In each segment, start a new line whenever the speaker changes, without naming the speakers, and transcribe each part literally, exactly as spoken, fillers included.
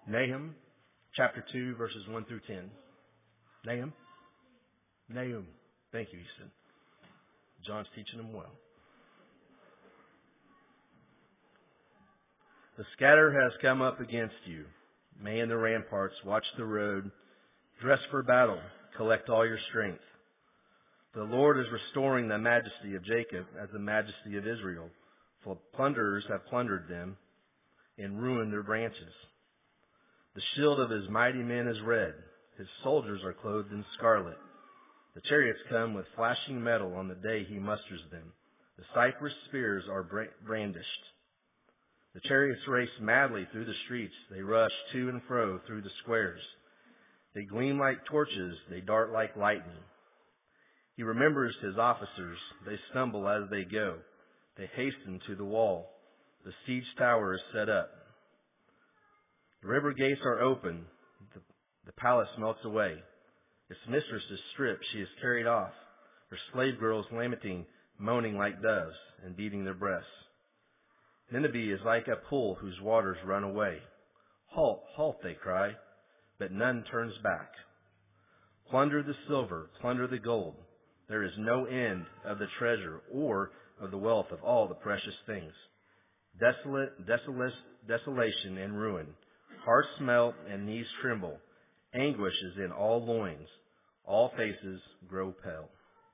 Nahum chapter two, verses one through ten. Nahum? Nahum. Thank you, Easton. John's teaching them well. The scatter has come up against you. Man the ramparts, watch the road. Dress for battle, collect all your strength. The Lord is restoring the majesty of Jacob as the majesty of Israel. For plunderers have plundered them and ruined their branches. The shield of his mighty men is red. His soldiers are clothed in scarlet. The chariots come with flashing metal on the day he musters them. The cypress spears are brandished. The chariots race madly through the streets. They rush to and fro through the squares. They gleam like torches. They dart like lightning. He remembers his officers. They stumble as they go. They hasten to the wall. The siege tower is set up. The river gates are open. The, the palace melts away. Its mistress is stripped. She is carried off. Her slave girls lamenting, moaning like doves, and beating their breasts. Nineveh is like a pool whose waters run away. Halt, halt, they cry, but none turns back. Plunder the silver, plunder the gold. There is no end of the treasure or of the wealth of all the precious things. Desolate, desolate, desolation and ruin. Hearts melt and knees tremble. Anguish is in all loins. All faces grow pale.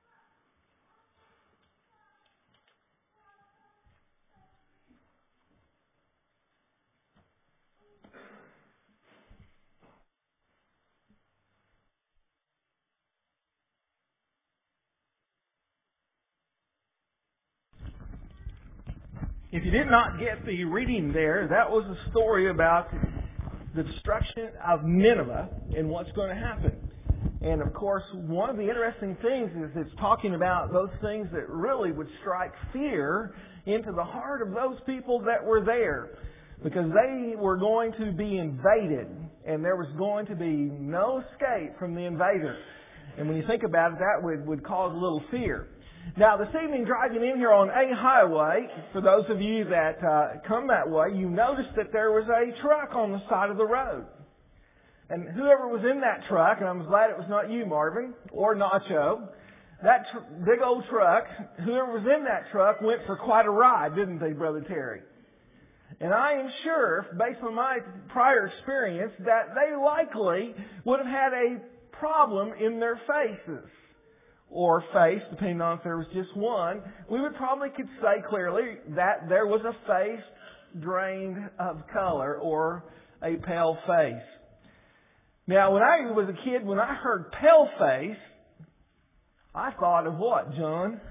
If you did not get the reading there, that was a story about the destruction of Nineveh and what's going to happen. And of course, one of the interesting things is it's talking about those things that really would strike fear into the heart of those people that were there. Because they were going to be invaded, and there was going to be no escape from the invader. And when you think about it, that would, would cause a little fear. Now, this evening, driving in here on A Highway, for those of you that uh, come that way, you noticed that there was a truck on the side of the road. And whoever was in that truck, and I'm glad it was not you, Marvin, or Nacho, that tr- big old truck, whoever was in that truck went for quite a ride, didn't they, Brother Terry? And I am sure, based on my prior experience, that they likely would have had a problem in their faces. Or face, depending on if there was just one. We would probably could say clearly that there was a face drained of color or a pale face. Now, when I was a kid, when I heard pale face, I thought of what, John?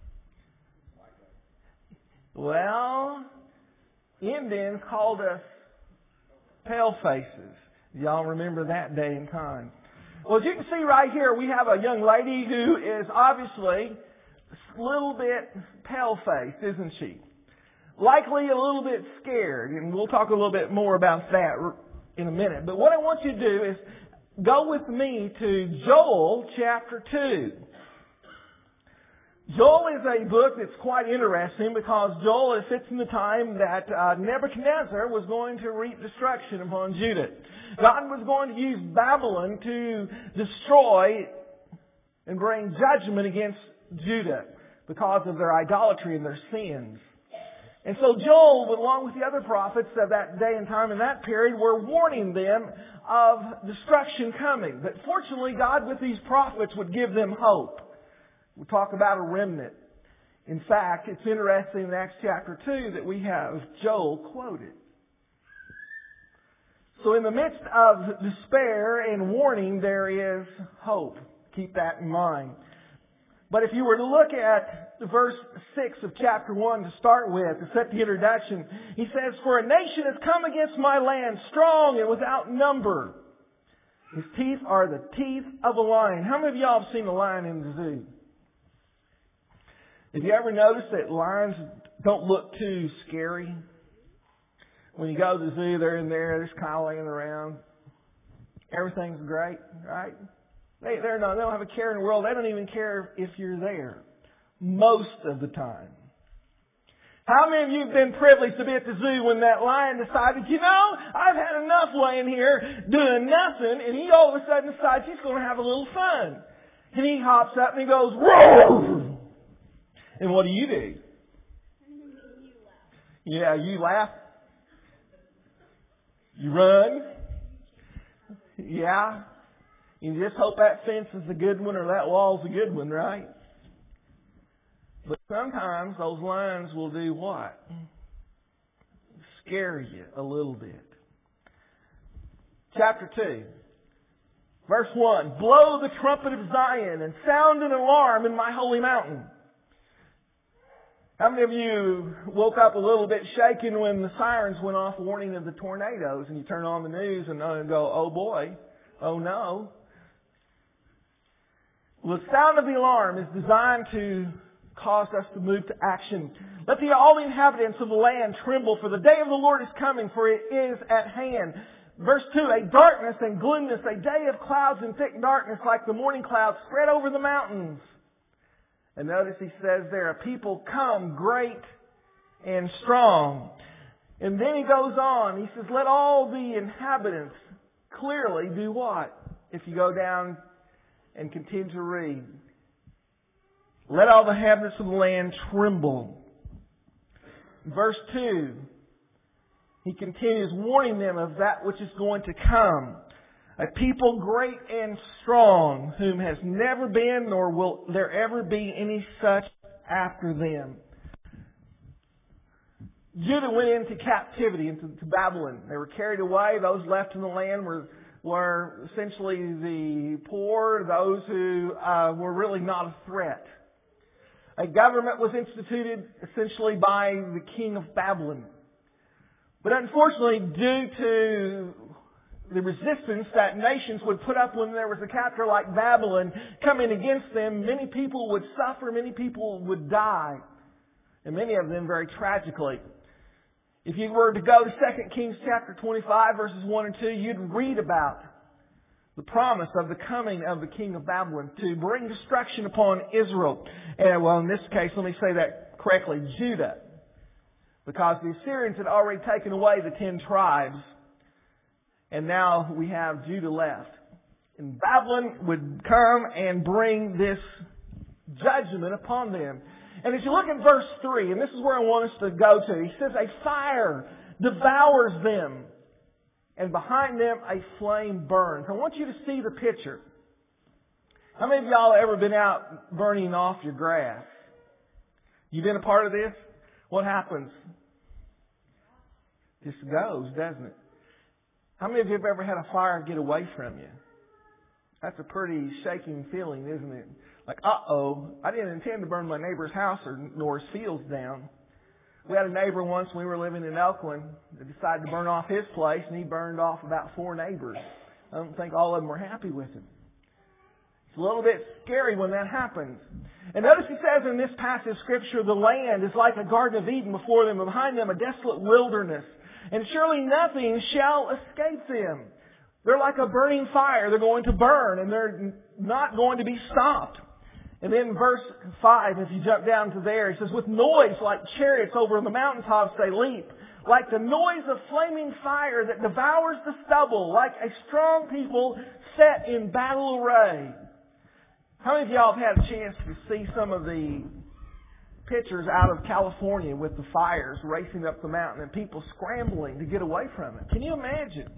Well, Indians called us pale faces. Y'all remember that day and time. Well, as you can see right here, we have a young lady who is obviously a little bit pale-faced, isn't she? Likely a little bit scared, and we'll talk a little bit more about that in a minute. But what I want you to do is go with me to Joel chapter two. Joel is a book that's quite interesting because Joel fits in the time that uh, Nebuchadnezzar was going to reap destruction upon Judah. God was going to use Babylon to destroy and bring judgment against Judah because of their idolatry and their sins. And so Joel, along with the other prophets of that day and time in that period, were warning them of destruction coming. But fortunately, God with these prophets would give them hope. We'll talk about a remnant. In fact, it's interesting in Acts chapter two that we have Joel quoted. So in the midst of despair and warning, there is hope. Keep that in mind. But if you were to look at verse six of chapter one to start with, to set the introduction, he says, "For a nation has come against my land, strong and without number. His teeth are the teeth of a lion." How many of y'all have seen a lion in the zoo? Have you ever noticed that lions don't look too scary? When you go to the zoo, they're in there, they're just kind of laying around. Everything's great, right? They, they're not, they don't have a care in the world. They don't even care if you're there most of the time. How many of you have been privileged to be at the zoo when that lion decided, you know, I've had enough laying here doing nothing, and he all of a sudden decides he's going to have a little fun. And he hops up and he goes, roar! And what do you do? Yeah, you laugh. You run. Yeah. You just hope that fence is a good one or that wall's a good one, right? But sometimes those lions will do what? Scare you a little bit. Chapter two. Verse one. Blow the trumpet of Zion and sound an alarm in my holy mountain. How many of you woke up a little bit shaken when the sirens went off warning of the tornadoes and you turn on the news and go, oh boy, oh no. Well, the sound of the alarm is designed to cause us to move to action. Let the, all the inhabitants of the land tremble, for the day of the Lord is coming, for it is at hand. Verse two, a darkness and gloominess, a day of clouds and thick darkness like the morning clouds spread over the mountains. And notice he says there, a people come great and strong. And then he goes on, he says, let all the inhabitants clearly do what? If you go down and continue to read. Let all the inhabitants of the land tremble. Verse two, he continues warning them of that which is going to come. A people great and strong, whom has never been nor will there ever be any such after them. Judah went into captivity, into to Babylon. They were carried away. Those left in the land were were essentially the poor, those who uh, were really not a threat. A government was instituted essentially by the king of Babylon. But unfortunately, due to the resistance that nations would put up when there was a captor like Babylon coming against them, many people would suffer, many people would die, and many of them very tragically. If you were to go to Second Kings chapter twenty-five, verses one and two, you'd read about the promise of the coming of the king of Babylon to bring destruction upon Israel. And well, in this case, let me say that correctly, Judah. Because the Assyrians had already taken away the ten tribes. And now we have Judah left. And Babylon would come and bring this judgment upon them. And as you look at verse three, and this is where I want us to go to, he says, a fire devours them, and behind them a flame burns. I want you to see the picture. How many of y'all have ever been out burning off your grass? You been a part of this? What happens? It just goes, doesn't it? How many of you have ever had a fire get away from you? That's a pretty shaking feeling, isn't it? Like, uh-oh, I didn't intend to burn my neighbor's house or nor his fields down. We had a neighbor once when we were living in Elkland that decided to burn off his place, and he burned off about four neighbors. I don't think all of them were happy with him. It's a little bit scary when that happens. And notice he says in this passage of Scripture, the land is like a Garden of Eden before them, and behind them a desolate wilderness. And surely nothing shall escape them. They're like a burning fire. They're going to burn, and they're not going to be stopped. And then verse five, if you jump down to there, it says, with noise like chariots over the mountaintops they leap, like the noise of flaming fire that devours the stubble, like a strong people set in battle array. How many of y'all have had a chance to see some of the pictures out of California with the fires racing up the mountain and people scrambling to get away from it? Can you imagine?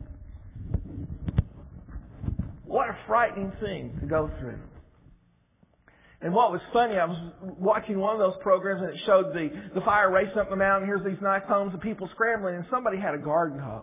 What a frightening thing to go through. And what was funny, I was watching one of those programs and it showed the, the fire racing up the mountain. Here's these nice homes of people scrambling, and somebody had a garden hose.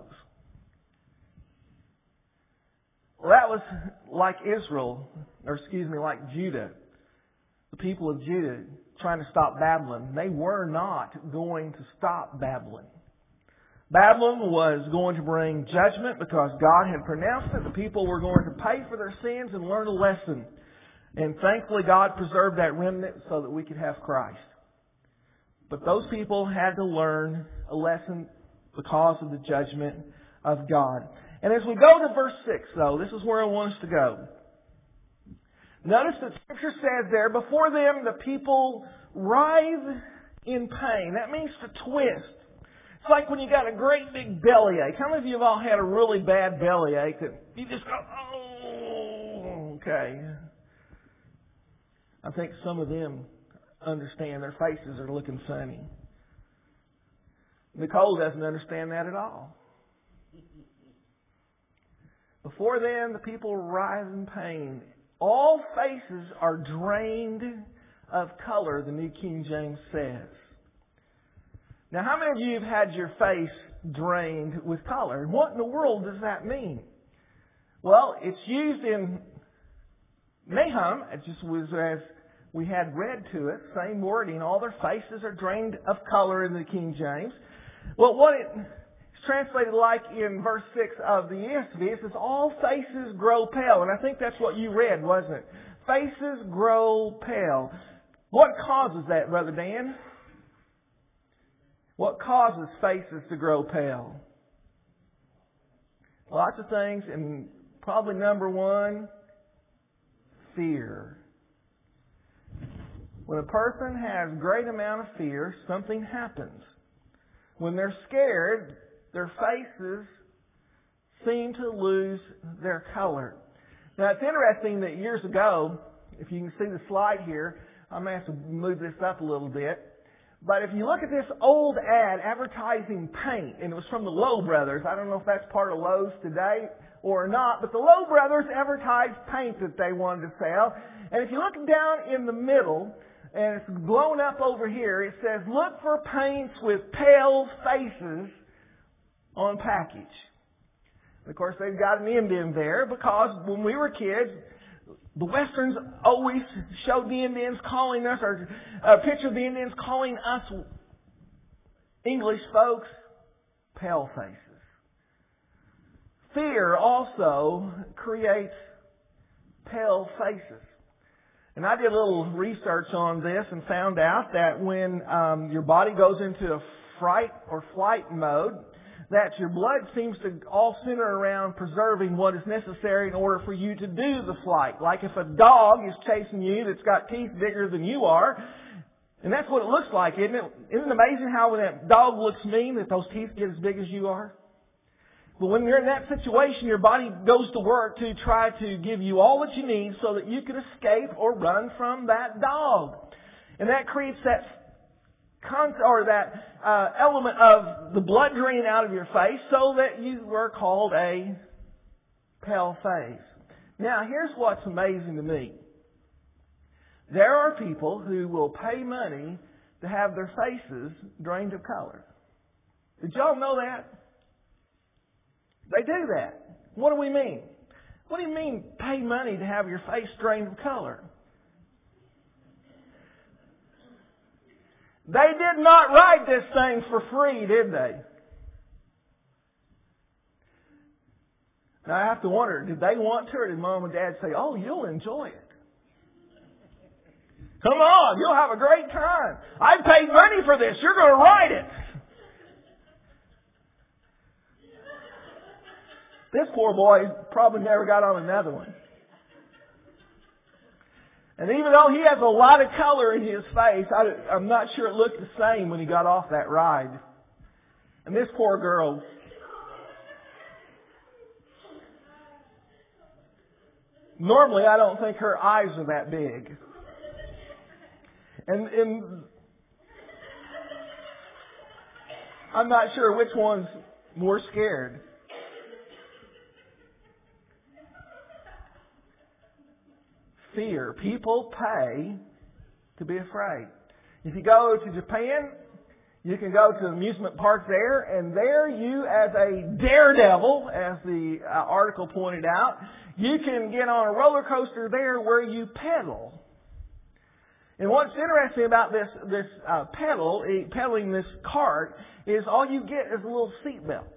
Well, that was like Israel, or excuse me, like Judah. The people of Judah trying to stop Babylon. They were not going to stop Babylon. Babylon was going to bring judgment because God had pronounced it. The people were going to pay for their sins and learn a lesson. And thankfully God preserved that remnant so that we could have Christ. But those people had to learn a lesson because of the judgment of God. And as we go to verse six, though, this is where I want us to go. Notice that Scripture says there, before them the people writhe in pain. That means to twist. It's like when you got a great big bellyache. How many of you have all had a really bad bellyache that you just go, oh, okay. I think some of them understand. Their faces are looking funny. Nicole doesn't understand that at all. Before then, the people rise in pain. All faces are drained of color, the New King James says. Now, how many of you have had your face drained with color? And what in the world does that mean? Well, it's used in Nahum. It just was as we had read to it, same wording. All their faces are drained of color in the King James. Well, what it is translated like in verse six of the E S V, it says, all faces grow pale. And I think that's what you read, wasn't it? Faces grow pale. What causes that, Brother Dan? What causes faces to grow pale? Lots of things, and probably number one, fear. When a person has a great amount of fear, something happens. When they're scared, their faces seem to lose their color. Now, it's interesting that years ago, if you can see the slide here, I'm going to have to move this up a little bit. But if you look at this old ad advertising paint, and it was from the Lowe Brothers. I don't know if that's part of Lowe's today or not, but the Lowe Brothers advertised paint that they wanted to sell. And if you look down in the middle, and it's blown up over here, it says, look for paints with pale faces on package. And of course, they've got an Indian there because when we were kids, the Westerns always showed the Indians calling us, or a picture of the Indians calling us English folks pale faces. Fear also creates pale faces. And I did a little research on this and found out that when um, your body goes into a fright or flight mode, that your blood seems to all center around preserving what is necessary in order for you to do the flight. Like if a dog is chasing you that's got teeth bigger than you are, and that's what it looks like, isn't it? Isn't it amazing how when that dog looks mean that those teeth get as big as you are? But when you're in that situation, your body goes to work to try to give you all that you need so that you can escape or run from that dog. And that creates that con- or that uh, element of the blood draining out of your face so that you were called a pale face. Now, here's what's amazing to me. There are people who will pay money to have their faces drained of color. Did y'all know that? They do that. What do we mean? What do you mean pay money to have your face drained of color? They did not write this thing for free, did they? Now I have to wonder, did they want to, or did Mom and Dad say, oh, you'll enjoy it? Come on, you'll have a great time. I paid money for this. You're going to write it. This poor boy probably never got on another one. And even though he has a lot of color in his face, I, I'm not sure it looked the same when he got off that ride. And this poor girl, normally I don't think her eyes are that big. And, and I'm not sure which one's more scared. Fear. People pay to be afraid. If you go to Japan, you can go to the amusement park there, and there you, as a daredevil, as the uh, article pointed out, you can get on a roller coaster there where you pedal. And what's interesting about this this uh, pedal, uh, pedaling this cart, is all you get is a little seat belt.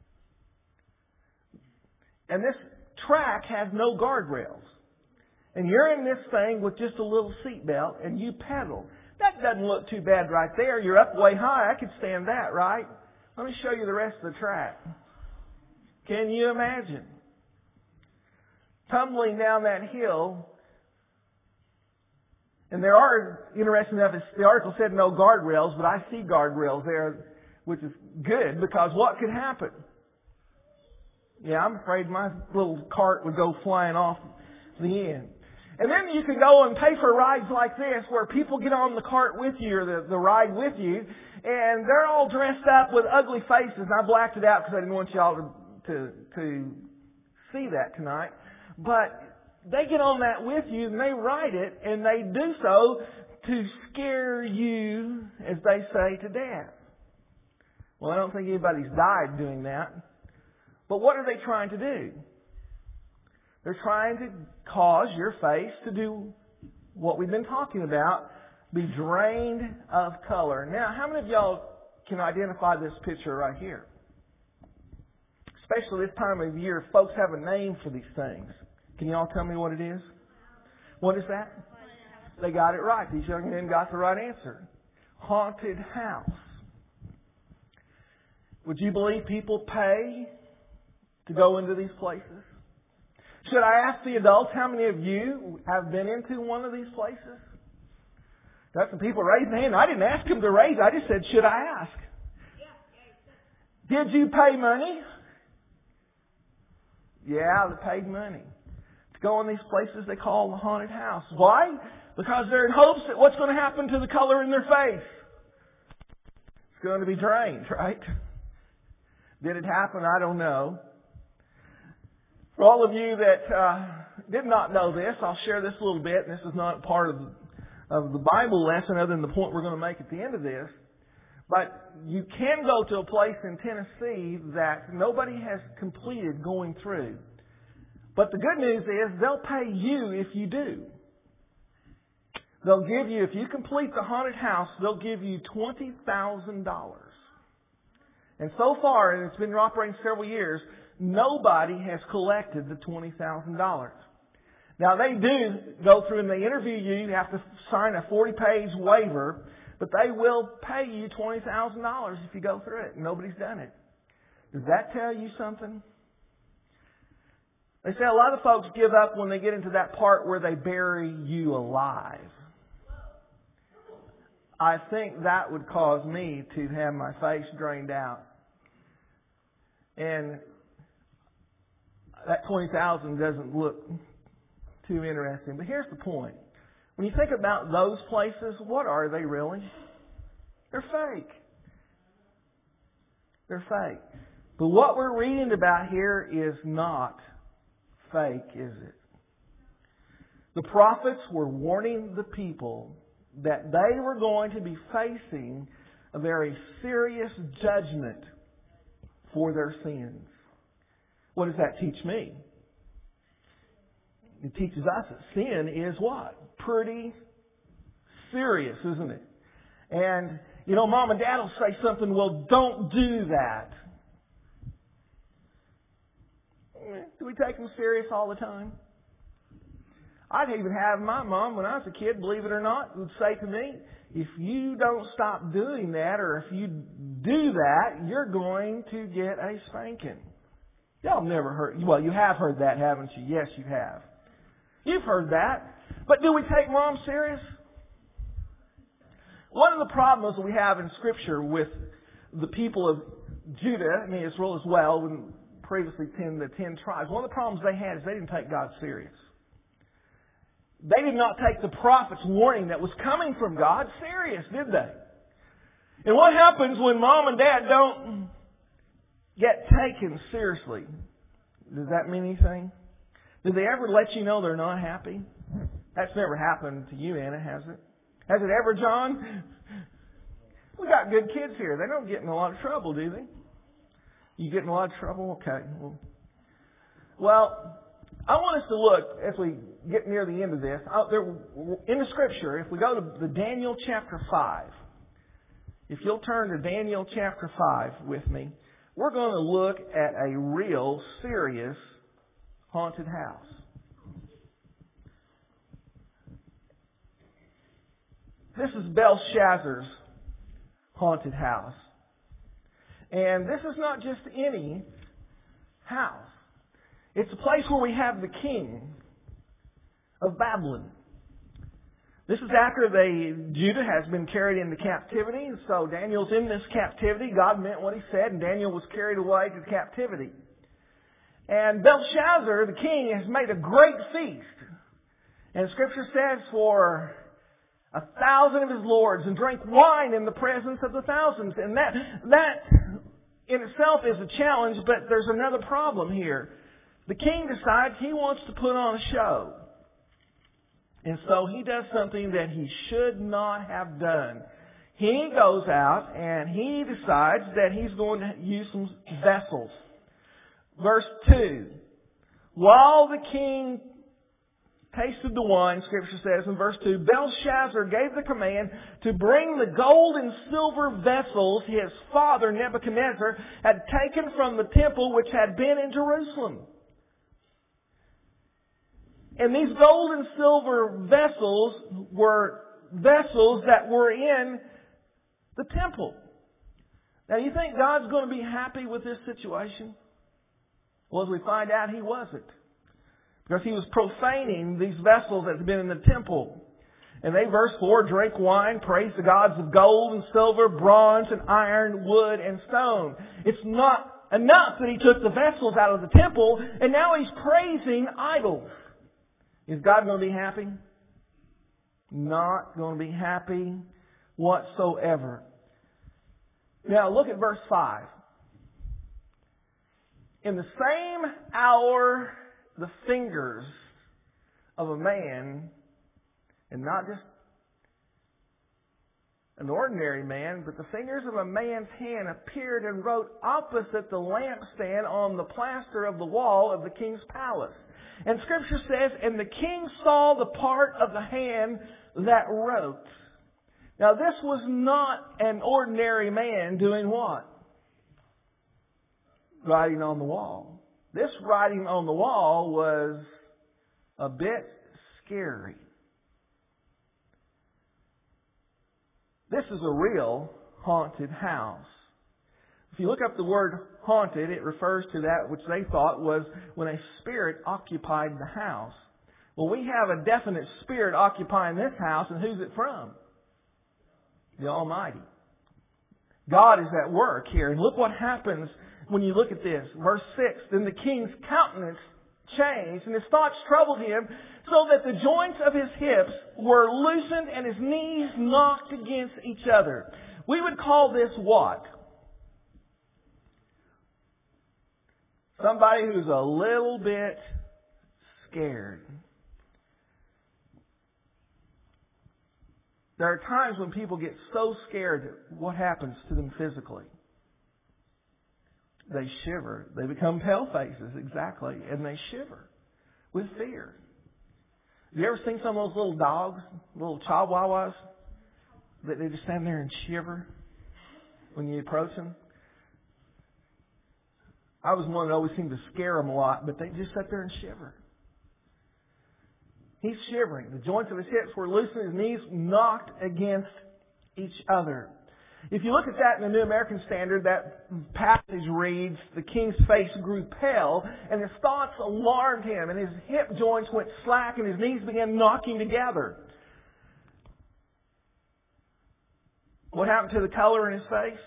And this track has no guardrails. And you're in this thing with just a little seat belt and you pedal. That doesn't look too bad right there. You're up way high. I could stand that, right? Let me show you the rest of the track. Can you imagine? Tumbling down that hill And there are, interesting enough, the article said no guardrails, but I see guardrails there, which is good, because what could happen? Yeah, I'm afraid my little cart would go flying off the end. And then you can go and pay for rides like this, where people get on the cart with you, or the, the ride with you, and they're all dressed up with ugly faces. And I blacked it out because I didn't want y'all to, to, to see that tonight. But they get on that with you, and they ride it, and they do so to scare you, as they say, to death. Well, I don't think anybody's died doing that. But what are they trying to do? They're trying to cause your face to do what we've been talking about, be drained of color. Now, how many of y'all can identify this picture right here? Especially this time of year, folks have a name for these things. Can y'all tell me what it is? What is that? They got it right. These young men got the right answer. Haunted house. Would you believe people pay to go into these places? Should I ask the adults, how many of you have been into one of these places? Got some people raising their hand. I didn't ask them to raise. I just said, should I ask? Did you pay money? Yeah, they paid money to go in these places they call the haunted house. Why? Because they're in hopes that what's going to happen to the color in their face? It's going to be drained, right? Did it happen? I don't know. For all of you that uh, did not know this, I'll share this a little bit. And this is not part of the, of the Bible lesson other than the point we're going to make at the end of this. But you can go to a place in Tennessee that nobody has completed going through. But the good news is they'll pay you if you do. They'll give you, if you complete the haunted house, they'll give you twenty thousand dollars. And so far, and it's been operating several years, nobody has collected the twenty thousand dollars. Now, they do go through and they interview you. You have to sign a forty-page waiver, but they will pay you twenty thousand dollars if you go through it. Nobody's done it. Does that tell you something? They say a lot of folks give up when they get into that part where they bury you alive. I think that would cause me to have my face drained out. And that twenty thousand dollars doesn't look too interesting. But here's the point. When you think about those places, what are they really? They're fake. They're fake. But what we're reading about here is not fake, is it? The prophets were warning the people that they were going to be facing a very serious judgment for their sins. What does that teach me? It teaches us that sin is what? Pretty serious, isn't it? And, you know, Mom and Dad will say something, well, don't do that. Do we take them serious all the time? I'd even have my mom, when I was a kid, believe it or not, would say to me, if you don't stop doing that, or if you do that, you're going to get a spanking. Y'all have never heard, well, you have heard that, haven't you? Yes, you have. You've heard that. But do we take Mom serious? One of the problems we have in Scripture with the people of Judah and Israel as well, when previously ten, the ten tribes, one of the problems they had is they didn't take God serious. They did not take the prophet's warning that was coming from God serious, did they? And what happens when Mom and Dad don't get taken seriously? Does that mean anything? Do they ever let you know they're not happy? That's never happened to you, Anna, has it? Has it ever, John? We got good kids here. They don't get in a lot of trouble, do they? You get in a lot of trouble? Okay. Well, well I want us to look, as we get near the end of this, out there, in the Scripture, if we go to the Daniel chapter five, if you'll turn to Daniel chapter five with me, we're going to look at a real serious haunted house. This is Belshazzar's haunted house. And this is not just any house. It's a place where we have the king of Babylon. This is after they, Judah has been carried into captivity. So Daniel's in this captivity. God meant what He said, and Daniel was carried away to captivity. And Belshazzar, the king, has made a great feast. And Scripture says for a thousand of his lords, and drank wine in the presence of the thousands. And that, that in itself is a challenge, but there's another problem here. The king decides he wants to put on a show. And so he does something that he should not have done. He goes out and he decides that he's going to use some vessels. Verse two. While the king tasted the wine, Scripture says in verse two, Belshazzar gave the command to bring the gold and silver vessels his father Nebuchadnezzar had taken from the temple which had been in Jerusalem. And these gold and silver vessels were vessels that were in the temple. Now, you think God's going to be happy with this situation? Well, as we find out, He wasn't. Because He was profaning these vessels that had been in the temple. And they, verse four, drank wine, praised the gods of gold and silver, bronze and iron, wood and stone. It's not enough that He took the vessels out of the temple, and now He's praising idols. Is God going to be happy? Not going to be happy whatsoever. Now look at verse five. In the same hour, the fingers of a man, and not just an ordinary man, but the fingers of a man's hand appeared and wrote opposite the lampstand on the plaster of the wall of the king's palace. And Scripture says, and the king saw the part of the hand that wrote. Now this was not an ordinary man doing what? Writing on the wall. This writing on the wall was a bit scary. This is a real haunted house. If you look up the word haunted, it refers to that which they thought was when a spirit occupied the house. Well, we have a definite spirit occupying this house, and who's it from? The Almighty. God is at work here. And look what happens when you look at this. Verse six, then the king's countenance changed, and his thoughts troubled him, so that the joints of his hips were loosened and his knees knocked against each other. We would call this what? Somebody who's a little bit scared. There are times when people get so scared, what happens to them physically? They shiver. They become pale faces, exactly, and they shiver with fear. Have you ever seen some of those little dogs, little chihuahuas, that they just stand there and shiver when you approach them? I was one that always seemed to scare them a lot, but they just sat there and shiver. He's shivering. The joints of his hips were loosened, his knees knocked against each other. If you look at that in the New American Standard, that passage reads, the king's face grew pale, and his thoughts alarmed him, and his hip joints went slack, and his knees began knocking together. What happened to the color in his face?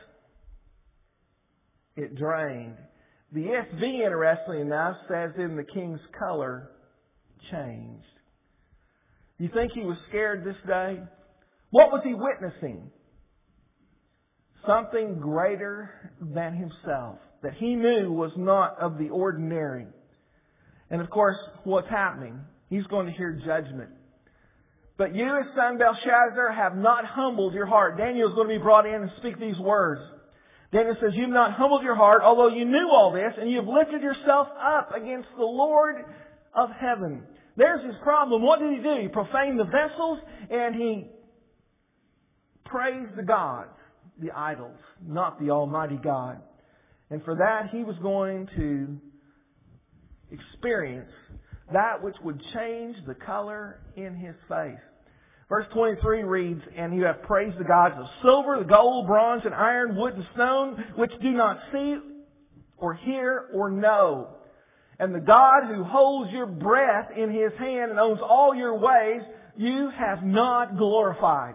It drained. The E S V, interestingly enough, says in the king's color changed. You think he was scared this day? What was he witnessing? Something greater than himself that he knew was not of the ordinary. And of course, what's happening? He's going to hear judgment. But you, his son Belshazzar, have not humbled your heart. Daniel is going to be brought in and speak these words. Daniel says, you've not humbled your heart, although you knew all this, and you've lifted yourself up against the Lord of heaven. There's his problem. What did he do? He profaned the vessels, and he praised the gods, the idols, not the Almighty God. And for that, he was going to experience that which would change the color in his face. Verse twenty-three reads, and you have praised the gods of silver, the gold, bronze, and iron, wood, and stone, which do not see or hear or know. And the God who holds your breath in His hand and owns all your ways, you have not glorified.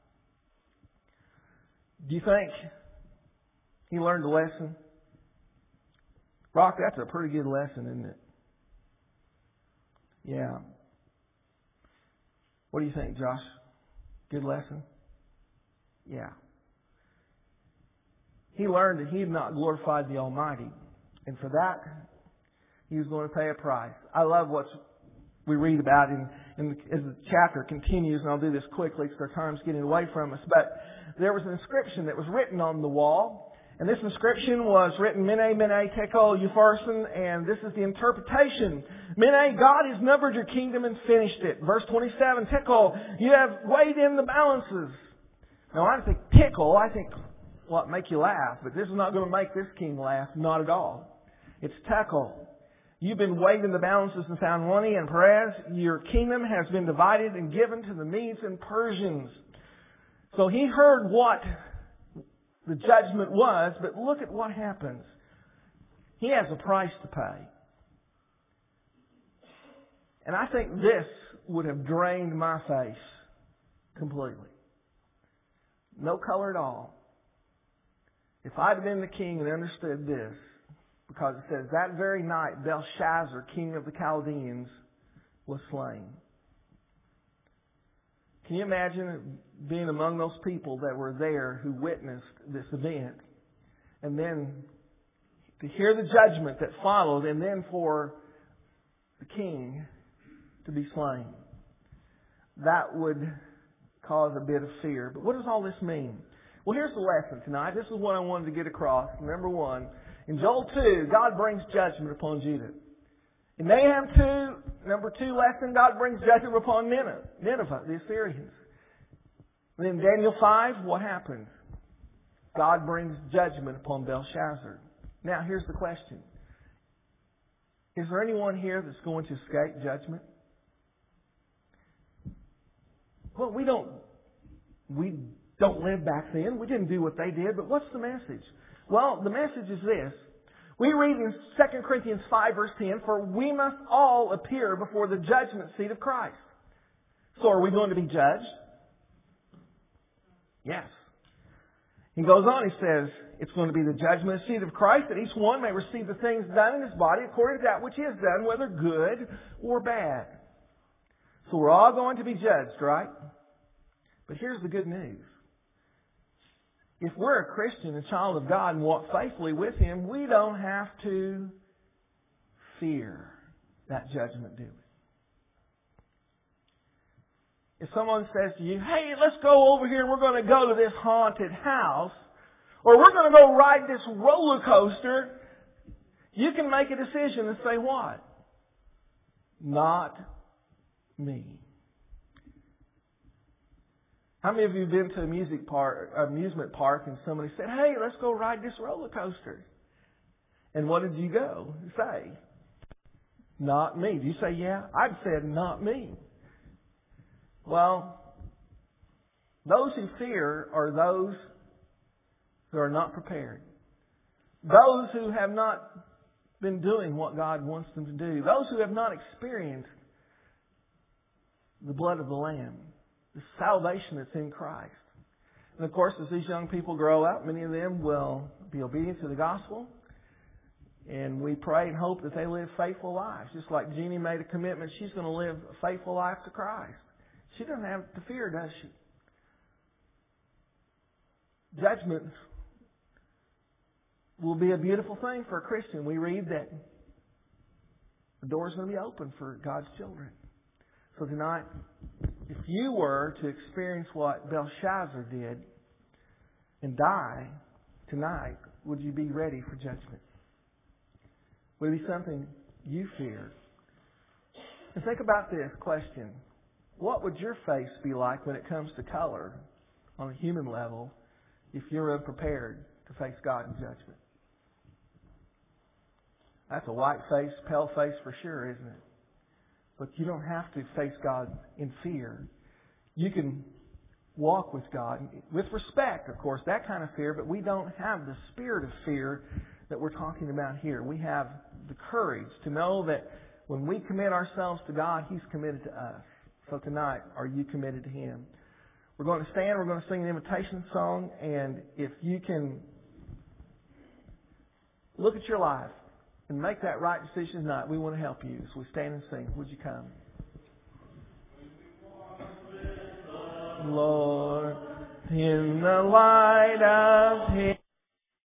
Do you think he learned a lesson? Rock, that's a pretty good lesson, isn't it? Yeah. What do you think, Josh? Good lesson? Yeah. He learned that he had not glorified the Almighty. And for that, he was going to pay a price. I love what we read about in, in as the chapter continues, and I'll do this quickly because our time's getting away from us. But there was an inscription that was written on the wall. And this inscription was written, Mene, Mene, Tekel, Upharsin, and this is the interpretation. Mene, God has numbered your kingdom and finished it. Verse twenty-seven, Tekel, you have weighed in the balances. Now, I don't think tickle, I think, well, make you laugh, but this is not going to make this king laugh, not at all. It's Tekel. You've been weighed in the balances and found money and Perez. Your kingdom has been divided and given to the Medes and Persians. So he heard what the judgment was, but look at what happens. He has a price to pay. And I think this would have drained my face completely. No color at all. If I'd have been the king and understood this, because it says, that very night Belshazzar, king of the Chaldeans, was slain. Can you imagine being among those people that were there who witnessed this event, and then to hear the judgment that followed, and then for the king to be slain? That would cause a bit of fear. But what does all this mean? Well, here's the lesson tonight. This is what I wanted to get across. Number one, in Joel two, God brings judgment upon Judah. In Nahum two, number two lesson, God brings judgment upon Nineveh, Nineveh, the Assyrians. And in Daniel five, what happens? God brings judgment upon Belshazzar. Now, here's the question. Is there anyone here that's going to escape judgment? Well, we don't, we don't live back then. We didn't do what they did, but what's the message? Well, the message is this. We read in Second Corinthians five, verse ten, for we must all appear before the judgment seat of Christ. So are we going to be judged? Yes. He goes on, he says, it's going to be the judgment seat of Christ, that each one may receive the things done in his body according to that which he has done, whether good or bad. So we're all going to be judged, right? But here's the good news. If we're a Christian, a child of God, and walk faithfully with Him, we don't have to fear that judgment, do we? If someone says to you, hey, let's go over here and we're going to go to this haunted house, or we're going to go ride this roller coaster, you can make a decision and say what? Not me. How many of you have been to a music park, amusement park, and somebody said, hey, let's go ride this roller coaster? And what did you go say? Not me. Did you say, yeah? I'd said, not me. Well, those who fear are those who are not prepared. Those who have not been doing what God wants them to do. Those who have not experienced the blood of the Lamb. The salvation that's in Christ. And of course, as these young people grow up, many of them will be obedient to the gospel. And we pray and hope that they live faithful lives. Just like Jeannie made a commitment, she's going to live a faithful life to Christ. She doesn't have to fear, does she? Judgment will be a beautiful thing for a Christian. We read that the door is going to be open for God's children. So tonight, if you were to experience what Belshazzar did and die tonight, would you be ready for judgment? Would it be something you feared? And think about this question. What would your face be like when it comes to color on a human level if you're unprepared to face God in judgment? That's a white face, pale face for sure, isn't it? But you don't have to face God in fear. You can walk with God with respect, of course, that kind of fear, but we don't have the spirit of fear that we're talking about here. We have the courage to know that when we commit ourselves to God, He's committed to us. So tonight, are you committed to Him? We're going to stand. We're going to sing an invitation song. And if you can look at your life and make that right decision tonight, we want to help you. So we stand and sing. Would you come? Lord, in the light of